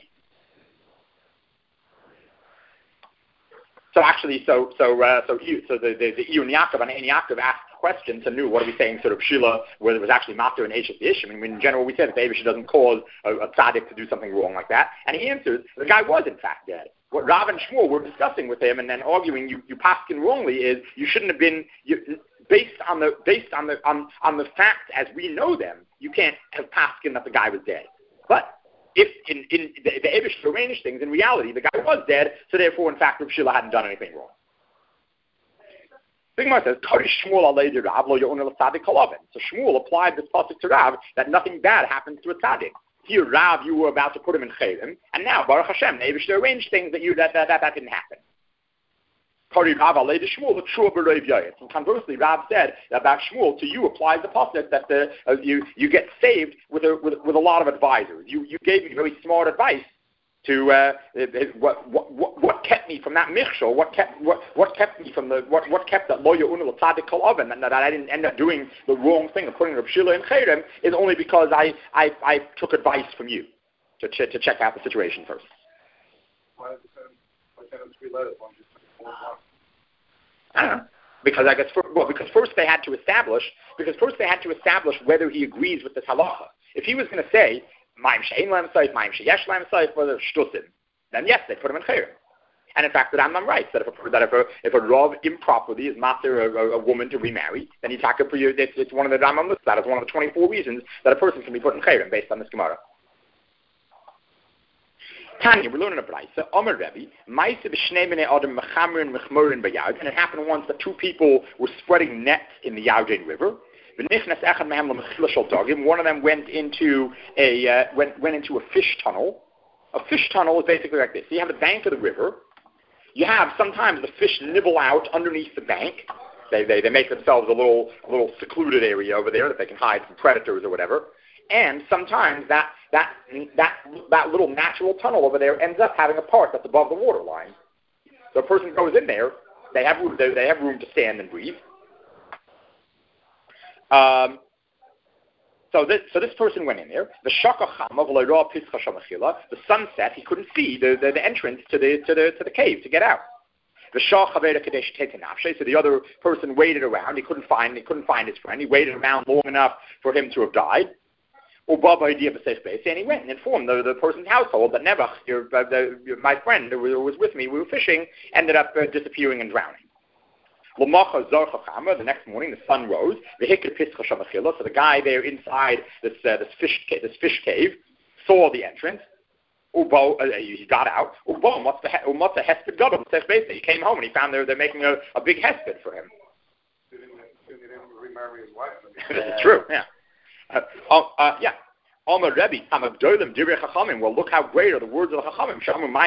So actually, the Iyun Yaakov and Ein Yaakov asked questions and knew what are we saying, sort of Shila, whether it was actually Matter and Eshes the Ish. In general, we said that the Eibush doesn't cause a tzaddik to do something wrong like that. And he answers, the guy was in fact dead. What Rav and Shmuel were discussing with him and then arguing, you paskin wrongly, is you shouldn't have been based on the facts as we know them. You can't have paskin that the guy was dead. But if in the Eibush arranged things, in reality, the guy was dead, so therefore, in fact, Rav Shila hadn't done anything wrong. The Gemara says, so Shmuel applied this pasuk to Rav that nothing bad happens to a tzaddik. Here, Rav, you were about to put him in chayrim, and now Baruch Hashem, Eibush arranged things that didn't happen. And conversely, Rav said about Shmuel, to you applies the pasuk that you get saved with a lot of advisors. You gave me very smart advice to what kept me from that michshol, what kept that loya unul tzaddik kol oven, and that I didn't end up doing the wrong thing of putting Rav Shila in chayrim, is only because I took advice from you to check out the situation first. Why can't it be letters? I don't know. Because I guess because first they had to establish whether he agrees with this halacha. If he was going to say Ma'im she'ein lahem seif, Ma'im she'yesh lahem seif, whether shtusim, then yes, they put him in chayrim. And in fact, the Rambam writes that if a Rav improperly is master a woman to remarry, then he's taka for you. It's one of the Rambam lists that as one of the 24 reasons that a person can be put in chayrim based on this Gemara. Tanya, we're learning a brayso. Omer Rebbe, Ma'aseh b'shnei bnei adam mechamrin mechmurin b'yard, and it happened once that two people were spreading nets in the Yarden River. One of them went into a fish tunnel. A fish tunnel is basically like this. You have the bank of the river. You have sometimes the fish nibble out underneath the bank. They make themselves a little secluded area over there that they can hide from predators or whatever. And sometimes that little natural tunnel over there ends up having a part that's above the water line. So a person goes in there. They have room to stand and breathe. So this person went in there. The sun set. He couldn't see the entrance to the cave to get out. So the other person waited around. He couldn't find his friend. He waited around long enough for him to have died. And he went and informed the person's household that Nebuch, my friend who was with me, we were fishing, ended up disappearing and drowning. The next morning, the sun rose. So the guy there inside this fish cave saw the entrance. He got out. He came home and he found they're making a big hesped for him. Didn't remarry his wife. This is true. Yeah. Yeah. Omer Rebbe, well, look how great are the words of the Chachamim.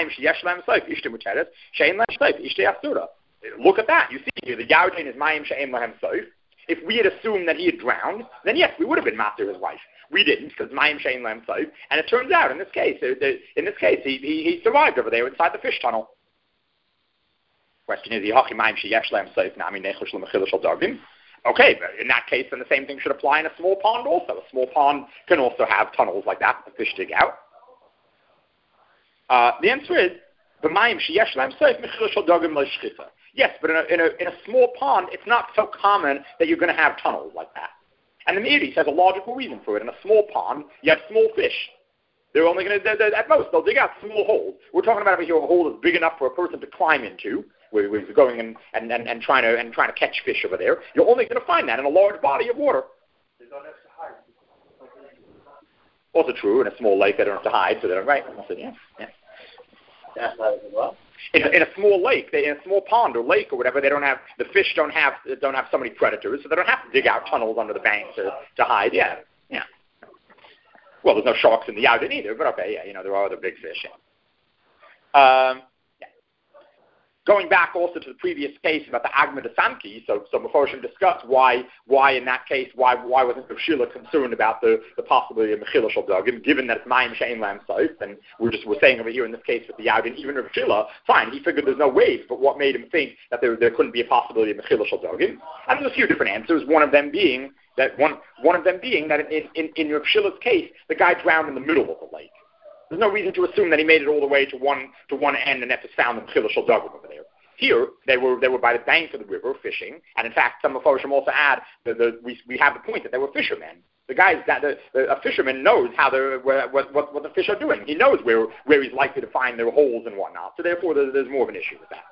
Look at that. You see here, the Yarden is Mayim She'em Lahem Soif. If we had assumed that he had drowned, then yes, we would have been master his wife. We didn't, because Mayim She'em Lahem Soif. And it turns out, in this case, he survived over there inside the fish tunnel. Question is, Mayim She'yesh Lahem Soif Nami Nechush L'Mechilah Shel Dargim. Okay, but in that case, then the same thing should apply in a small pond also. A small pond can also have tunnels like that the fish dig out. The answer is, yes, but in a small pond, it's not so common that you're going to have tunnels like that. And the Meiri has a logical reason for it. In a small pond, you have small fish. They're only going to, at most, they'll dig out small holes. We're talking about over here a hole that's big enough for a person to climb into, where he's going and trying to catch fish over there. You're only going to find that in a large body of water. They don't have to hide. Also true, in a small lake they don't have to hide, so they don't, right? I said, yeah. That's not as well. In a small lake, in a small pond or lake or whatever, the fish don't have so many predators, so they don't have to dig out tunnels under the bank to hide. Yeah. Well, there's no sharks in the Yarden either, but okay, yeah, there are other big fish. Going back also to the previous case about the Agma de Samki, so Meforshim discussed why in that case, why wasn't Rav Shila concerned about the possibility of Mechila Shal Dagim, given that it's Mayim She'en Lam Soif, and we're saying over here in this case with the Yavin, even Rav Shila, fine, he figured there's no waves, but what made him think that there couldn't be a possibility of Mechila Shal Dagim? And there's a few different answers, one of them being that in Rav Shila's case, the guy drowned in the middle of the lake. There's no reason to assume that he made it all the way to one end and Ephes found the Mechila Shal Dagim over there. Here, they were by the bank of the river fishing, and in fact, some of Meforshim also add we have the point that they were fishermen. The guys a fisherman knows how what the fish are doing. He knows where he's likely to find their holes and whatnot. So therefore, there's more of an issue with that.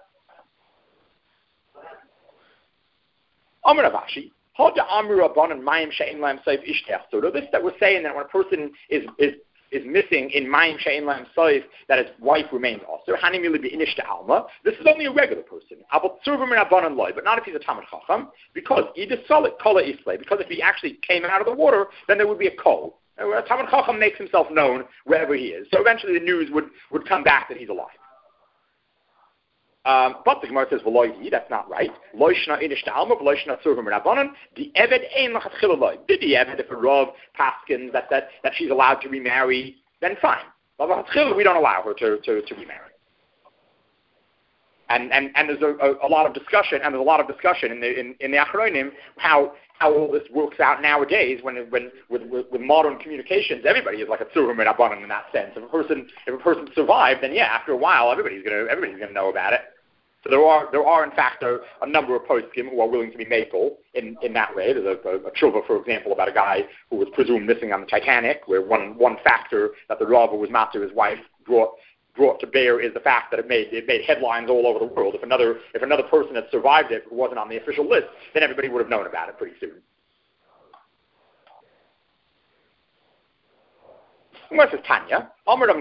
Amar Ravashi, this that we're saying that when a person is missing in Mayim She'en Lam Soif, that his wife remains also. This is only a regular person. But not if he's a Talmid Chacham, because because if he actually came out of the water, then there would be a kol. A Talmid Chacham makes himself known wherever he is. So eventually the news would come back that he's alive. But the Gemara says, that's not right. The Eved ein l'chatchila loy. Did the Eved, if a Rav paskins that she's allowed to remarry, then fine. But l'chatchila, we don't allow her to remarry. And there's a lot of discussion, in the Achronim how all this works out nowadays when with modern communications, everybody is like a tzurah merabanan in that sense. If a person survived, then after a while everybody's gonna know about it. So there are in fact a number of poskim who are willing to be makel in that way. There's a tshuva, for example, about a guy who was presumed missing on the Titanic, where one factor that the Rav was master his wife brought to bear is the fact that it made headlines all over the world. If another person had survived it who wasn't on the official list, then everybody would have known about it pretty soon. What's this Tanya?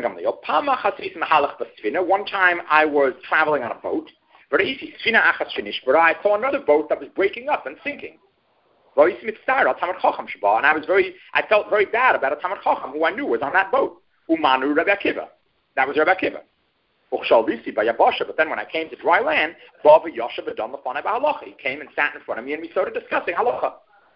One time I was traveling on a boat, but I saw another boat that was breaking up and sinking. And I felt very bad about a Talmid Chacham who I knew was on that boat. Umanu Rabbi Akiva. That was Rabbi Akiva. But then when I came to dry land, he came and sat in front of me and we started discussing halacha.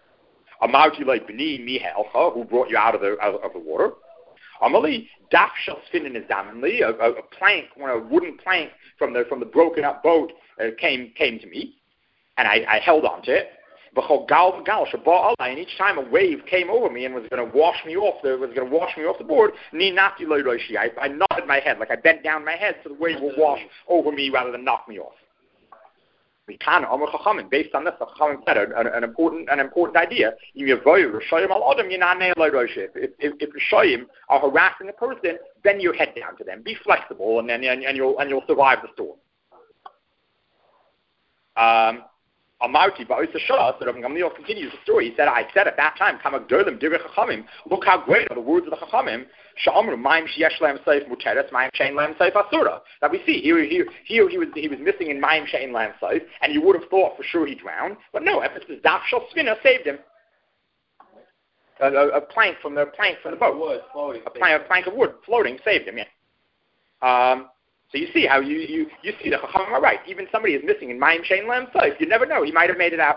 Who brought you out of the water? Amali, daf shel sfinin is daminli, a plank, a wooden plank from the broken up boat came to me, and I held on to it. And each time a wave came over me and was going to wash me off the board, I nodded my head, like I bent down my head so the wave will wash over me rather than knock me off. Based on this, the Chachamim said an important idea. If the Shoyim are harassing a person, bend your head down to them. Be flexible, and you'll survive the storm. Amarti ba'ois hashas, so Rav Gamliel continues the story. He said, I said at that time, look how great are the words of the Chachamim. That we see here he was missing in Mayim She'en Lam Soif, and you would have thought for sure he drowned, but no, Ephes Daf Shel Svina saved him. A plank from the boat, a plank of wood floating saved him. So you see how you see the Chachamim are right. Even somebody is missing in Mayim She'en Lam Soif, you never know, he might have made it out.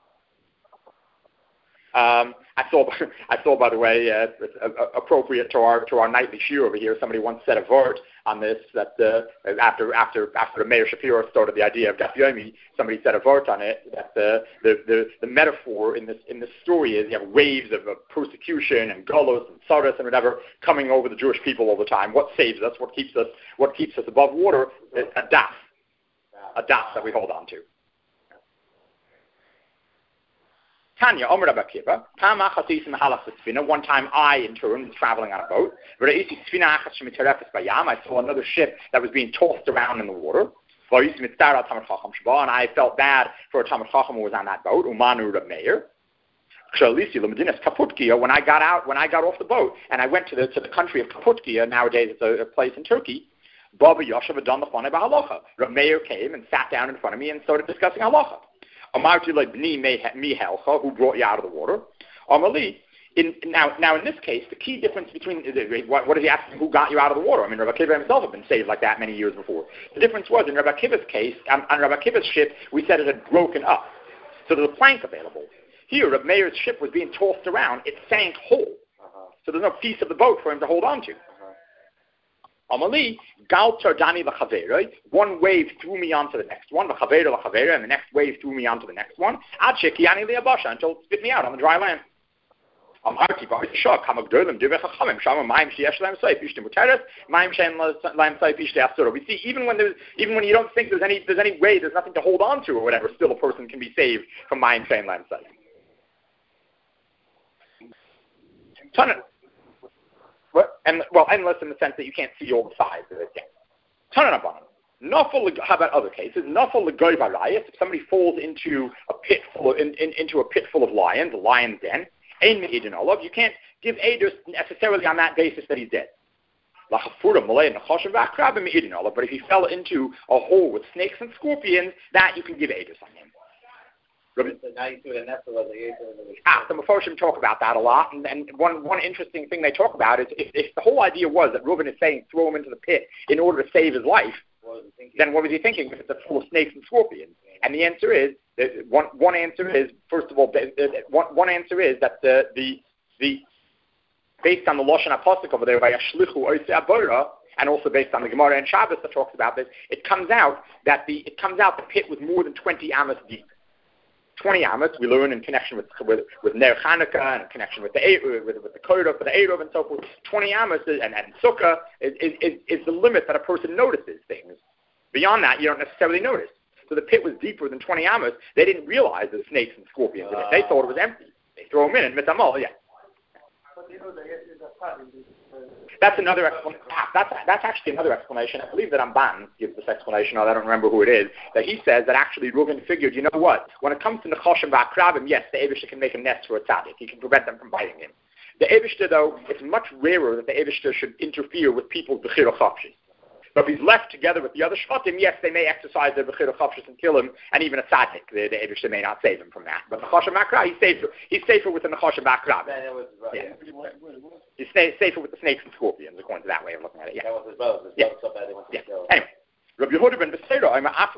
I saw, by the way, appropriate to our nightly shiur over here. Somebody once said a vort on this that after the Meir Shapiro started the idea of Daf Yomi, somebody said a vort on it that the metaphor in this story is you have waves of persecution and galus and tzaras and whatever coming over the Jewish people all the time. What saves us? What keeps us above water? A daf that we hold on to. Tanya, Omer Rabbi Akiva, one time I, in turn, was traveling on a boat. I saw another ship that was being tossed around in the water. And I felt bad for a Talmid Chacham who was on that boat, Umanu Reb Meir. When I got off the boat, and I went to the country of Kaputkia, nowadays it's a place in Turkey, Baba Yoshev had done the Fanei B'Halacha. Reb Meir came and sat down in front of me and started discussing halacha. Amarti like b'ni mihelcha, who brought you out of the water. Amali, Now in this case, the key difference between what is he asking? Who got you out of the water? I mean, Rabbi Akiva himself had been saved like that many years before. The difference was in Rabbi Akiva's case, on Rabbi Akiva's ship, we said it had broken up, so there was a plank available. Here, Rabbi Meir's ship was being tossed around; it sank whole, so there's no piece of the boat for him to hold on to. Amali, Gal Tardani l'Chavera, one wave threw me onto the next one, l'Chavera, and the next wave threw me onto the next one, Ad Shekiani li'Abasha, until it spit me out on the dry land. Even when you don't think there's any way, there's nothing to hold on to or whatever, still a person can be saved from Mayim Shein Lahem Seif. Endless in the sense that you can't see all the sides of it. How about other cases? If somebody falls into a pit full of lions, a lion's den, you can't give edus necessarily on that basis that he's dead. But if he fell into a hole with snakes and scorpions, that you can give edus on him. The Mefarshim talk about that a lot, and one interesting thing they talk about is if the whole idea was that Reuven is saying throw him into the pit in order to save his life, then what was he thinking if it's full of snakes and scorpions? And the answer is one answer is first of all one answer is that the based on the Lashon HaPasuk over there by Yashlichu Oisei Abora, and also based on the Gemara and Shabbos that talks about this, it comes out the pit was more than 20 amos deep. 20 amos we learn in connection with Ner Chanukah and in connection with the Kodesh, with the Eruv and so forth. 20 amos and Sukkah is the limit that a person notices things. Beyond that, you don't necessarily notice. So the pit was deeper than 20 amos. They didn't realize the snakes and scorpions in it. They thought it was empty. They throw them in and mitamol, yeah. That's another explanation. That's actually another explanation. I believe that Ramban gives this explanation, although I don't remember who it is, that he says that actually Reuven figured, you know what, when it comes to Nechashim V'Akrabim, yes, the Eibishter can make a nest for a tzaddik. He can prevent them from biting him. The Eibishter, though, it's much rarer that the Eibishter should interfere with people's Bechira Chafshis. But if he's left together with the other Shvatim, yes, they may exercise their Bechira Chafshis and kill him, and even a tzaddik, the Eibishter may not save him from that. But Nechashim V'Akrabim, he's safer with the Nechashim V'Akrabim. Yeah. He's safer with the snakes and scorpions, according to that way of looking at it. Yeah. That was his brother. Yeah. Anyway, Rabbi Yehuda ben Beseira,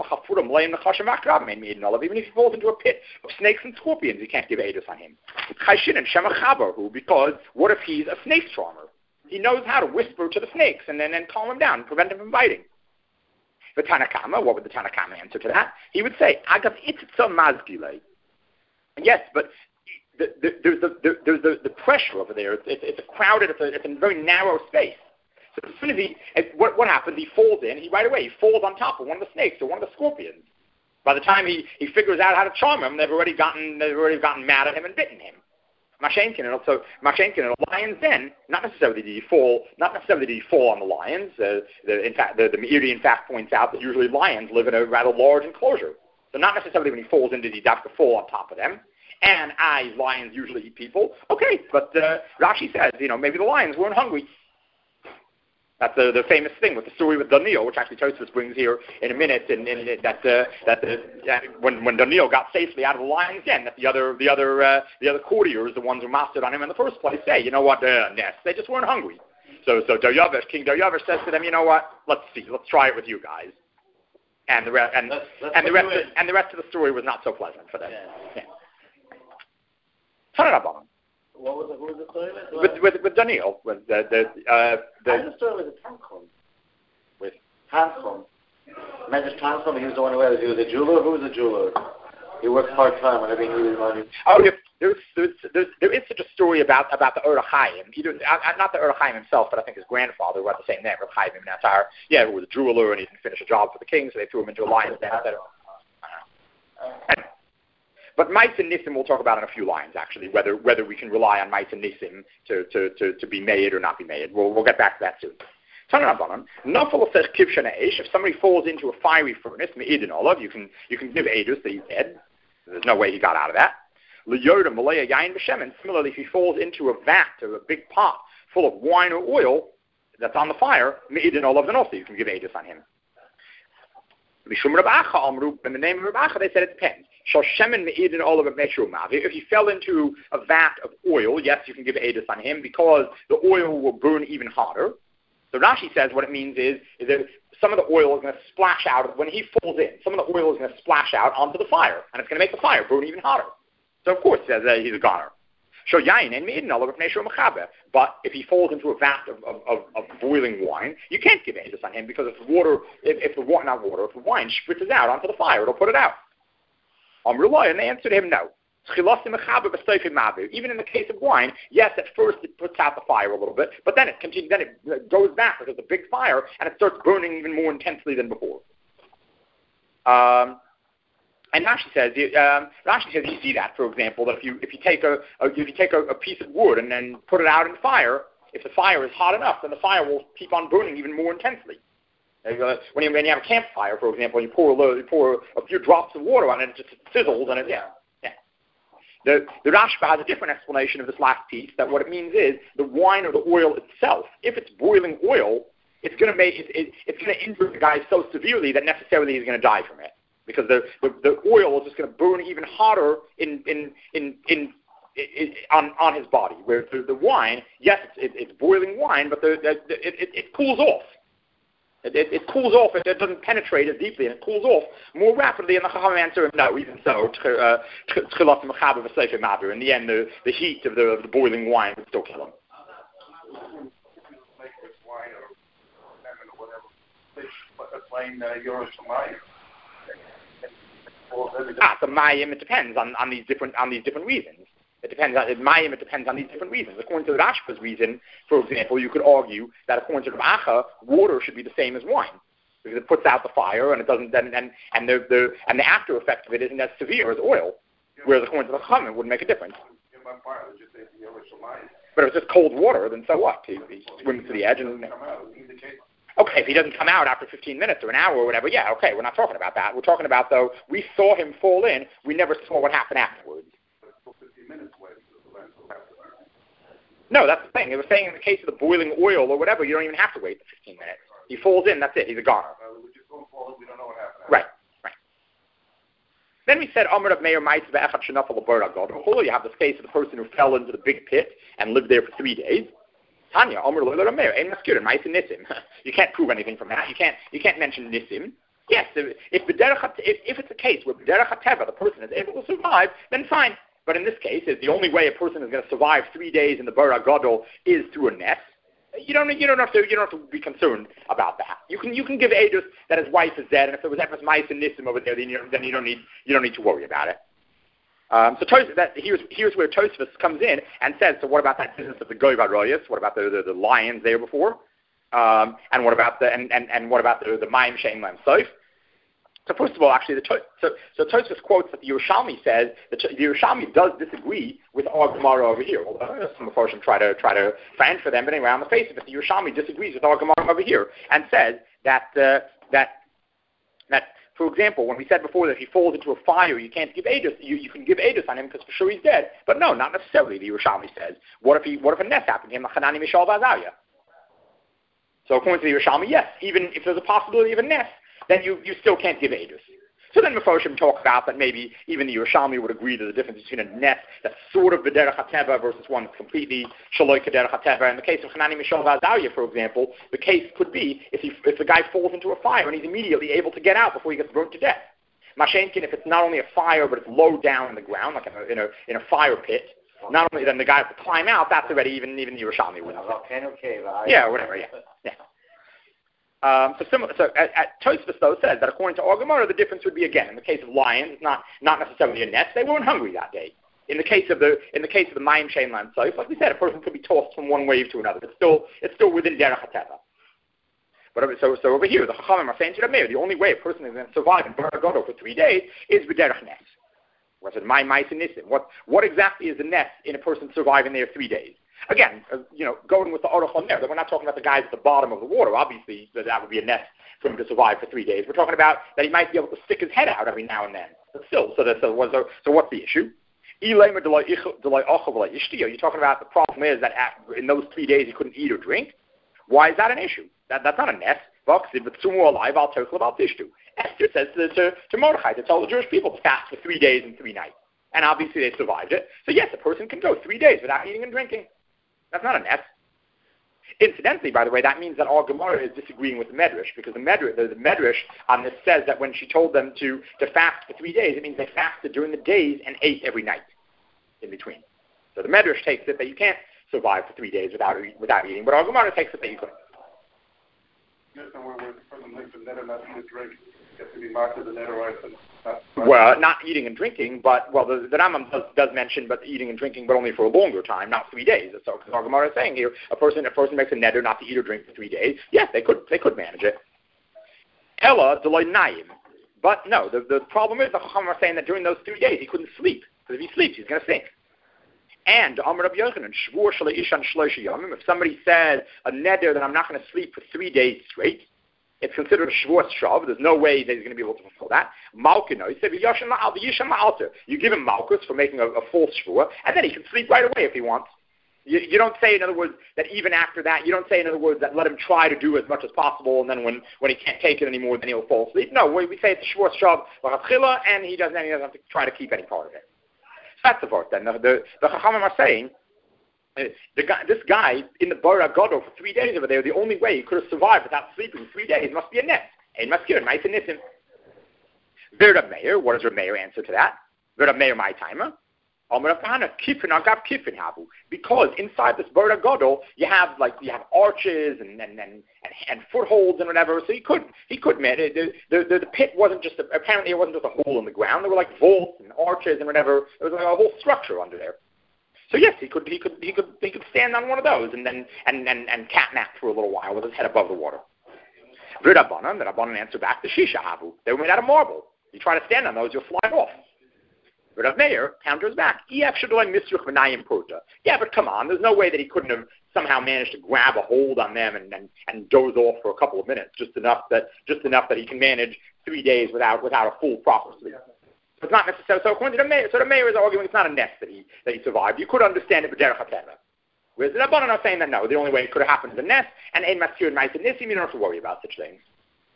even if he falls into a pit of snakes and scorpions, you can't give edus on him. Because what if he's a snake charmer? He knows how to whisper to the snakes and then calm them down and prevent them from biting. The Tanakama, what would the Tanakama answer to that? He would say, Agav itzitza mazgile. Yes, but there's the pressure over there. It's a crowded, it's a very narrow space. So as soon as what happens? He falls in. He falls on top of one of the snakes or one of the scorpions. By the time he figures out how to charm them, they've already gotten mad at him and bitten him. Mashenkin and a lion's den. Not necessarily did he fall on the lions. The Meiri in fact points out that usually lions live in a rather large enclosure. So not necessarily when he falls in did he have to fall on top of them. And lions usually eat people. Okay, but Rashi says, maybe the lions weren't hungry. That's the famous thing with the story with Daniel, which actually Tosfos brings here in a minute, and when Daniel got safely out of the lion's den, that the other courtiers, the ones who mastered on him in the first place, say, you know what, nest, they just weren't hungry. So King Daryavish says to them, you know what, let's try it with you guys. And the rest of the story was not so pleasant for them. Yeah. Who was the story with Daniel, with the story with the Tanchum. With Tanchum. Medrash Tanchum, he was the one who was a jeweler. Who was a jeweler? He worked part-time whenever he needed money. Oh, yeah. There is such a story about the Or HaChaim. Not the Or HaChaim himself, but I think his grandfather, who had the same name, Reb Chaim Ibn Atar, who was a jeweler, and he didn't finish a job for the king, so they threw him into a lion's den, etc. But Ma'aser Nisim we'll talk about in a few lines, actually, whether we can rely on Ma'aser Nisim to be made or not be made. We'll get back to that soon. If somebody falls into a fiery furnace, you can give edus that he's dead. There's no way he got out of that. Similarly, if he falls into a vat or a big pot full of wine or oil that's on the fire, then also you can give edus on him. In the name of Reb Acha, they said it depends. If he fell into a vat of oil, yes, you can give edus on him because the oil will burn even hotter. So Rashi says what it means is that some of the oil is going to splash out when he falls in. Some of the oil is going to splash out onto the fire, and it's going to make the fire burn even hotter. So of course he says that he's a goner. But if he falls into a vat of boiling wine, you can't give edus on him because if the wine spritzes out onto the fire, it'll put it out. And they answered him no. Even in the case of wine, yes, at first it puts out the fire a little bit, but then it continues. Then it goes back because it's a big fire, and it starts burning even more intensely than before. And Rashi says, you see that, for example, that if you take a piece of wood and then put it out in fire, if the fire is hot enough, then the fire will keep on burning even more intensely. When you have a campfire, for example, you pour a few drops of water on it, it just sizzles, and The Rashba has a different explanation of this last piece, that what it means is the wine or the oil itself, if it's boiling oil, it's going to injure the guy so severely that necessarily he's going to die from it. Because the oil is just going to burn even hotter on his body. Where the wine, yes, it's boiling wine, but it cools off. It cools off. It doesn't penetrate as deeply, and it cools off more rapidly. And the Chacham answer him, no, even so. In the end, the heat of the boiling wine would still kill him. Make this wine or lemon or whatever fish, a plain Yerushalayim. So Mayim, it depends on these different reasons. It depends on Mayim. It depends on these different reasons. According to the Rashba's reason, for example, you could argue that according to the Acha, water should be the same as wine because it puts out the fire and it doesn't. And the after effect of it isn't as severe as oil. Whereas according to the Chacham, it wouldn't make a difference. But if it's just cold water, then so what? He swims to the edge and. Okay, if he doesn't come out after 15 minutes or an hour or whatever, yeah, okay, we're not talking about that. We're talking about, though, we saw him fall in, we never saw what happened afterwards. No, that's the thing. It was saying in the case of the boiling oil or whatever, you don't even have to wait the 15 minutes. He falls in, that's it, he's a goner. We don't know what happened. Right. Then we said, you have this case of the person who fell into the big pit and lived there for 3 days. Tanya, you can't prove anything from that. You can't mention Nisim. Yes, if it's a case where B'derech HaTeva, the person is able to survive, then fine. But in this case, if the only way a person is going to survive 3 days in the Bar Gadol is through a nest, you don't have to be concerned about that. You can give edus that his wife is dead, and if there was ever mice and Nisim over there, then you don't need to worry about it. So here's where Tosfos comes in and says, so what about that business of the Goy Varoyas? What about the lions there before? And what about the Mayim Shein Lam Soif? So first of all, actually, so Tosfos quotes that the Yerushalmi says that the Yerushalmi does disagree with our Gemara over here. Well, some of us try to find for them, but anyway, on the face of it, the Yerushalmi disagrees with our Gemara over here and says that for example, when we said before that if he falls into a fire, you can't give edus. You can give edus on him because for sure he's dead. But no, not necessarily. The Yerushalmi says, what if a nest happened to him? So according to the Yerushalmi, yes, even if there's a possibility of a nest, then you still can't give edus. So then Mefarshim talk about that maybe even the Yerushalmi would agree there's a difference between a nest that's sort of B'derech HaTeva versus one that's completely Shaloi K'derech HaTeva. In the case of Hanani Mishal Vazalya, for example, the case could be if the guy falls into a fire and he's immediately able to get out before he gets burnt to death. Mashenkin, if it's not only a fire but it's low down in the ground, like in a fire pit, not only then the guy has to climb out, that's already even the Yerushalmi wouldn't. Yeah, whatever, yeah. So Tosfos though says that according to our Gemara, the difference would be again in the case of lions, it's not necessarily a nest. They weren't hungry that day. In the case of the Mayim Shein Lam Soif, like we said, a person could be tossed from one wave to another. It's still within Derech HaTeva. But so over here, the Chachamim are saying to the mayor, the only way a person is going to survive in Bar Gadol for 3 days is B'derech Nest. What's it? My Mice and Nisim. What exactly is the nest in a person surviving there 3 days? Again, going with the Aruch on there, that we're not talking about the guys at the bottom of the water. Obviously, that would be a nest for him to survive for 3 days. We're talking about that he might be able to stick his head out every now and then. But still, so what's the issue? You're talking about the problem is that in those 3 days he couldn't eat or drink. Why is that an issue? That's not a nest. Esther says to Mordechai, to tell the Jewish people to fast for 3 days and 3 nights. And obviously they survived it. So yes, a person can go 3 days without eating and drinking. That's not a nest. Incidentally, by the way, that means that our Gemara is disagreeing with the Medrash, because the Medrash on this says that when she told them to fast for 3 days, it means they fasted during the days and ate every night in between. So the Medrash takes it that you can't survive for 3 days without eating, but our Gemara takes it that you could. Yes, and where the person makes a neder not eat a drink, it has to be marked as a neder, right? Well, not eating and drinking, but the Rambam does mention, but eating and drinking, but only for a longer time, not 3 days. So, because our Gemara is saying here, a person makes a neder not to eat or drink for 3 days. Yes, they could manage it. Ella deloy naim, but no. The problem is the Chacham are saying that during those 3 days he couldn't sleep, because if he sleeps, he's going to sink. And Amar Rabbi Yochanan, shvur shalei ishan shloisha yomim. If somebody said a neder that I'm not going to sleep for 3 days straight, it's considered a shvuas shav. There's no way that he's going to be able to fulfill that. Malkino, he said, you give him malchus for making a full shvua, and then he can sleep right away if he wants. You don't say, in other words, that even after that, you don't say, in other words, that let him try to do as much as possible, and then when he can't take it anymore, then he'll fall asleep. No, we say it's a shvuas shav, and he doesn't have to try to keep any part of it. So that's the part then. The Chachamim are saying, this guy in the Bar Agadol for 3 days over there, the only way he could have survived without sleeping 3 days must be a net. Ein maskir, mice and nisim. Reb Meir, what does Reb Meir answer to that? Reb Meir, my timer. Because inside this Bar Agadol, you have arches and footholds and whatever. So he could manage. The pit apparently it wasn't just a hole in the ground. There were like vaults and arches and whatever. There was like a whole structure under there. So yes, he could stand on one of those and then catnap for a little while with his head above the water. The Rabbanan answered back, the Shisha Havu. They were made out of marble. You try to stand on those, you'll fly off. Rav Meir counters back. Yeah, but come on, there's no way that he couldn't have somehow managed to grab a hold on them and doze off for a couple of minutes, just enough that he can manage 3 days without a full proper sleep. It's not necessary. So according to the Meir, the Meir is arguing it's not a nest that he survived. You could understand it for derech hateva. Whereas the Rabbanan are saying that no, the only way it could have happened is a nest, and ein maskir and ma'aser nisim, you don't have to worry about such things.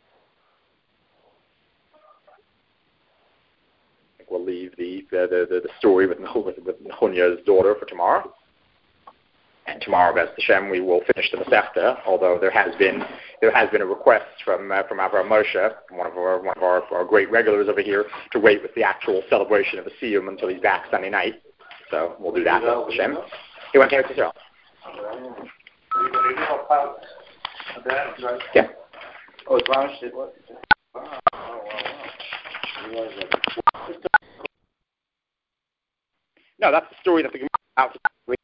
I think we'll leave the story with Nehunya's daughter for tomorrow. And tomorrow, B'ez Hashem, we will finish the Masechta. Although there has been a request from Avraham Moshe, one of our great regulars over here, to wait with the actual celebration of the Siyum until he's back Sunday night. So we'll do that, B'ez Hashem. He went to Eretz Yisrael. Yeah. Oh, it's Ramesh. No, that's the story that the Gemara out.